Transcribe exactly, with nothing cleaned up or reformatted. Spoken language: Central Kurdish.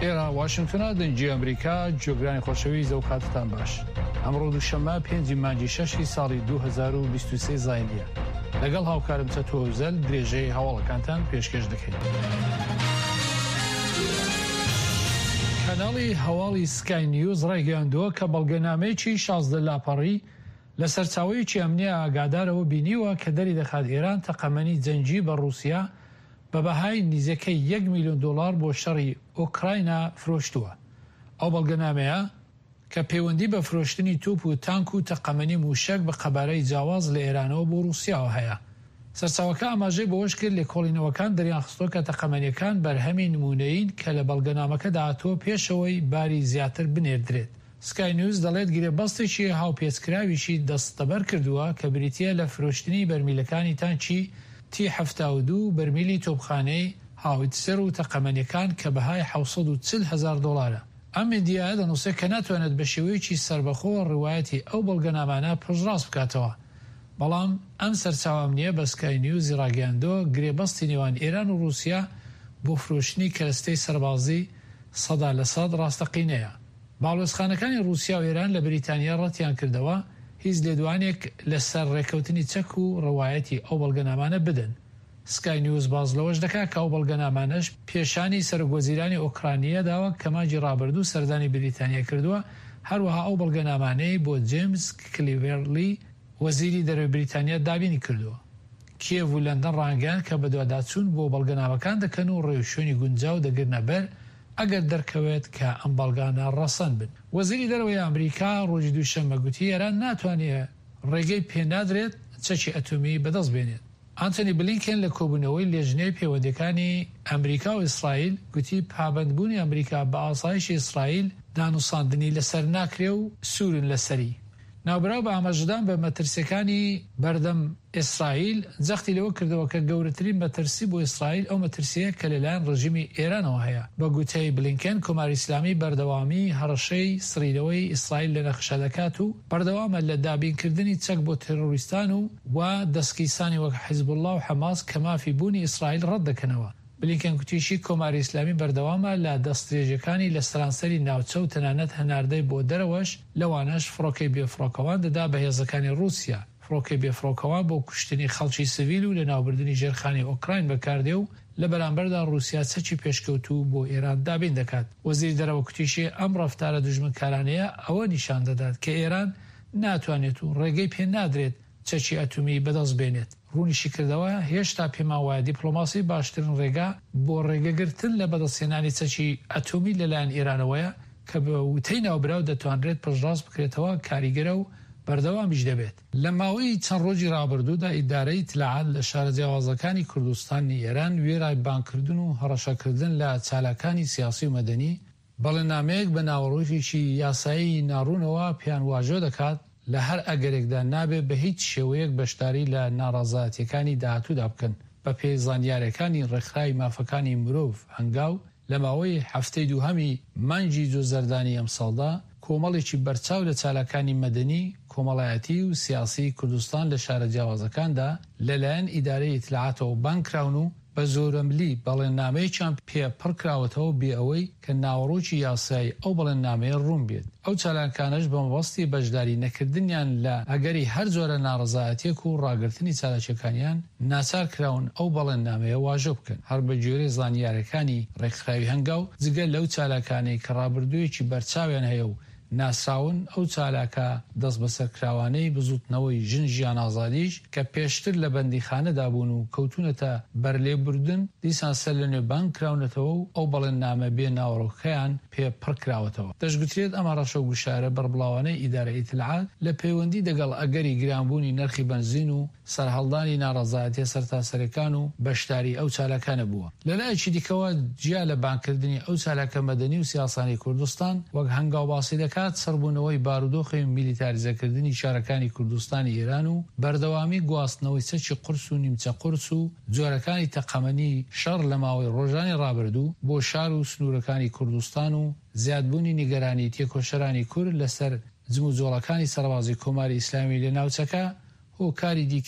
ئێرە واشنگتنە دەنجی ئەمریکا جۆگرانی خۆشەویست و کاتتان باش. ئەمڕۆ دووشەممە پێنجی مانگی شەشی ساڵی دوو هەزار و بیست و سێ زاینیە. لەگەڵ هاوکارم چەتۆ هەوزەل درێژەی هەواڵەکانتان پێشکەش دەکەین. کەناڵی هەواڵی سکای نیوز ڕایگەیاندووە کە بەڵگەنامەیەکی شازدە لاپەڕی لە سەرچاوەیەکی ئەمنیە ئاگادارەوە بینیوە کە دەری دەخات ئێران تەقەمەنی جەنگی بە رووسیا بە بەهای نزیکەی یەک میلیۆن دۆلار بۆ شەڕی ئۆکراینا فرۆشتووە. ئەو بەڵگەنامەیە کە پەیوەندی بە فرۆشتنی توپ و تانک و تەقەمەنی موشک بە قەبارەی جیاواز لە ئێرانەوە بۆ رووسیاوە هەیە. سەرچاوەکە ئاماژەی بەوەش کرد لێکۆڵینەوەکان دەریانخستۆ کە تەقەمەنیەکان بەرهەمی نمونەیین کە لە بەڵگەنامەکەدا هاتووە پێشەوەی باری زیاتر بنێردرێت. سکای نیوز دەڵێت گرێبەستێکی هاوپێچکراویشی دەستەبەر کردووە کە بریتیە لە فرۆشتنی بەرمیلەکانی تانکی تی هەفتاد و دوو بەرمیلی تۆپخانەی هاویتسەر و تەقەمەنیەکان کە بەهای حەوسەد و چل هەزار دۆلارە. ئەم میدیایە دەنووسێت کە ناتوانێت بە شێوەیەکی سربەخۆ ڕواەتی ئەو بەڵگەنامانە پشتڕاست بکاتەوە. بەڵام ئەم سەرچاوە ئەمنیە بە سکای نیوزی ڕاگەیاندووە گرێبەستی نێوان ئێران و رووسیا بۆ فرۆشتنی کەرەستەی سەربازی سەدا لە سەد ڕاستەقینەیە. باڵۆزخانەکانی رووسیا و ئێران لە بریتانیا ڕەتیان کردەوە هیچ لێدوانێک لەسەر ڕێکەوتنی چەک و ڕەوایەتی ئەو بەڵگەنامانە بدەن. سکای نیوز باز لەوەش دەکات کە ئەو بەڵگەنامانەش پێشانی سەرۆکوەزیرانی ئۆکرانیا داوە کە مانگی ڕابردوو سەردانی بریتانیا کردووە. هەروەها ئەو بەڵگەنامانەی بۆ جێمس کلیڤێرلی وەزیری دەرەوەی بریتانیا دابینی کردووە. کیێڤ و لەندەن ڕانگەیان کە بە دوواداچوون بۆ بەڵگەنامەکان دەکەن و ڕێوشوێنی گونجاو دەگرنە بەر ئەگەر دەرکەوێت کە ئەم بەڵگانە ڕەسەند بن. وەزیری دەرەوەی ئەمریکا ڕۆژی دووشەممە گوتی ئێران ناتوانێت ڕێگەی پێنادرێت چەکی ئەتۆمی بەدەست بێنێت. ئانتۆنی بلینکن لە کۆبوونەوەی لێژنەی پەیوەندیەکانی ئەمریکا و ئیسرائیل گوتی پابەندبوونی ئەمریکا بە ئاسایشی ئیسرائیل دانووساندنی لەسەر ناکرێ و سوورن لەسەری. ناوبراو بە ئاماژەدان بە مەترسیەکانی بەردەم ئیسرائیل جەختی لەوە کردەوە کە گەورەترین مەترسی بۆ ئیسرائیل ئەو مەترسیە کە لەلایەن ڕژیمی ئێرانەوە هەیە. بە گوتەی بلینکن کۆماری ئیسلامی بەردەوامی هەڕەشەی سڕیدەوەی ئیسرائیل لە نەخشە دەکات و بەردەوامە لە دابینکردنی چەک بۆ تێرۆریستان و وا دەستگیرسانی وەک حیزب الله و حەماس کە مافی بوونی ئیسرائیل ڕەت دەکەنەوە. بلینکن گوتیشی کۆماری ئیسلامی بەردەوامە لە دەستدرێژەکانی لە سەرانسەری ناوچە و تەنانەت هەناردەی بۆ دەرەوەش لەوانەش فڕۆکەی بێفڕۆکەوان دەدا بە هێزەکانی رووسیا. فڕۆکەی بێفڕۆکەوان بۆ کوشتنی خەڵکی سڤیل و لە ناوبردننی ژێرخانی ئۆکراین بەکاردێ و لە بەرامبەردا رووسیا چەکی پێشکەوتوو بۆ ئێران دابین دەکات. وەزیری دەرەوە کوتیشی ئەم ڕەفتارە دوژمنکارانەیە ئەوە نیشان دەدات کە ئێران ناتوانێت و ڕێگەی پێ نادرێت چەکی ئەتۆمی بەدەست بێنێت. ڕوونیشی کردەوە هێشتا پێما وایە دیپلۆماسی باشترین ڕێگا بۆ ڕێگەگرتن لە بەدەستهێنانی چەکی ئەتۆمی لەلایەن ئێرانەوەیە کە بە وتەی ناوبراو دەتوانرێت پشتڕاست بکرێتەوە کاریگەرە و بەردەوامیش دەبێت. لە ماوەی چەند ڕۆژی ڕابردوودا ئیدارەی تلعات لە شارە جیاوازەکانی کوردستانی ئێران وێرای بانکردن و هەڕەشەکردن لە چالاکانی سیاسی و مەدەنی بەڵێنامەیەک بە ناوەڕۆژێکی یاسایی ناڕوونەوە پیان واژۆ دەکات لە هەر ئەگەرێکدا نابێت بە هیچ شێوەیەک بەشداری لە ناڕازایەتیەکانی داهاتوودا بکەن بە پێی زانیاریەکانی ڕێکخراوی مافەکانی مرۆڤ هەنگاو لە ماوەی هەفتەی دووهەمی مانگی جۆزەردانی ئەم ساڵدا کۆمەڵێکی بەرچاو لە چالاکانی مەدەنی کۆمەڵایەتی و سیاسی کوردستان لە شارە جیاوازەکاندا لەلایەن ئیدارەی ئیتلاعاتەوە بانکراون و بە زۆرەملی بەڵێننامەیەکیان پێ پڕکراوەتەوە بێ ئەوەی کە ناوەڕۆکی یاسایی ئەو بەڵێننامەیە ڕوون بێت. ئەو چالاکانش بە مەبەستی بەشداری نەکردنیان لە ئەگەری هەر جۆرە ناڕەزایەتێک و ڕاگررتنی چالاکیەکانیان ناچار کراون ئەو بەڵێننامەیە واژۆ بکەن هەر بە جۆرەی زانیاریەکانی ڕێکخراوی هەنگاو جگە لەو چالاکانەی کە ڕابردوویەکی بەرچاویان هەیە و ناسراون ئەو چالاکە دەست بەسەرکراوانەی بزوتنەوەی ژن ژیان ئازادیش کە پێشتر لە بەندیخانەدا بوون و کەوتونەتە بەرلێبوردن دیسان سەر لە نوێ بانکراونەتەوە و ئەو بەڵێننامە بێ ناوەڕۆکەیان پێ پڕکراوەتەوە. دەشگوترێت ئەمە ڕەشە و گوشارە بەربڵاوانەی ئیدارە ئیتلاعات لە پەیوەندی دەگەڵ ئەگەری گرانبوونی نرخی بنزین و سەرهەڵدانی ناڕەزایەتی سەرتاسەرەکان و بەشداری ئەو چالاکانە بووە. لەلایەکی دیکەوە جیا لە بانکردنی ئەو چالاکە مەدەنی و سیاسانی کوردستان وەک هەنگاو باسی دەکات سەربوونەوەی بارودۆخی میلیتاریزەکردنی شارەکانی کوردستانی ئێران و بەردەوامی گواستنەوەی چەکی قورس و نیمچە قورس و جۆرەکانی تەقەمەنی شەڕ لە ماوەی ڕۆژانی ڕابردوو بۆ شار و سنوورەکانی کوردستان و زیادبوونی نیگەرانی تێکۆشەرانی کورد لەسەر جموجۆڵەکانی سەربازی کۆماری ئیسلامی لە ناوچەکە هۆکاری دیکە